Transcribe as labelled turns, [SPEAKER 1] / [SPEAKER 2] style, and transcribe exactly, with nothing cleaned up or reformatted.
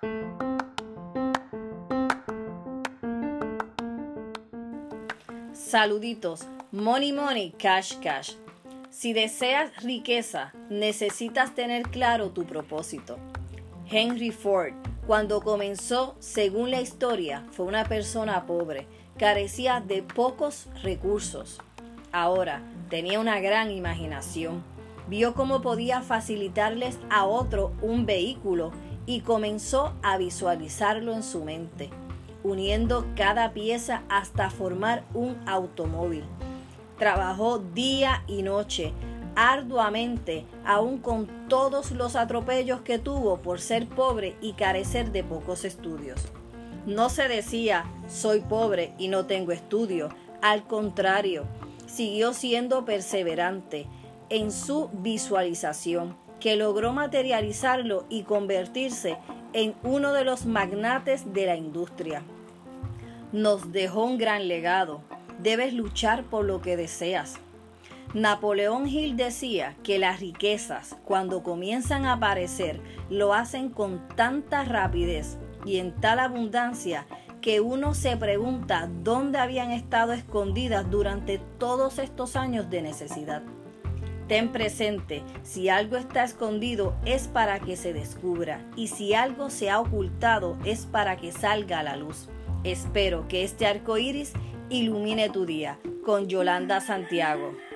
[SPEAKER 1] Saluditos, money money, cash cash. Si deseas riqueza, necesitas tener claro tu propósito. Henry Ford, cuando comenzó, según la historia, fue una persona pobre, carecía de pocos recursos. Ahora, tenía una gran imaginación. Vio cómo podía facilitarles a otro un vehículo y comenzó a visualizarlo en su mente, uniendo cada pieza hasta formar un automóvil. Trabajó día y noche, arduamente, aun con todos los atropellos que tuvo por ser pobre y carecer de pocos estudios. No se decía, soy pobre y no tengo estudio. Al contrario, siguió siendo perseverante en su visualización, que logró materializarlo y convertirse en uno de los magnates de la industria. Nos dejó un gran legado. Debes luchar por lo que deseas. Napoleón Hill decía que las riquezas, cuando comienzan a aparecer, lo hacen con tanta rapidez y en tal abundancia que uno se pregunta dónde habían estado escondidas durante todos estos años de necesidad. Ten presente, si algo está escondido es para que se descubra, y si algo se ha ocultado es para que salga a la luz. Espero que este arco iris ilumine tu día. Con Yolanda Santiago.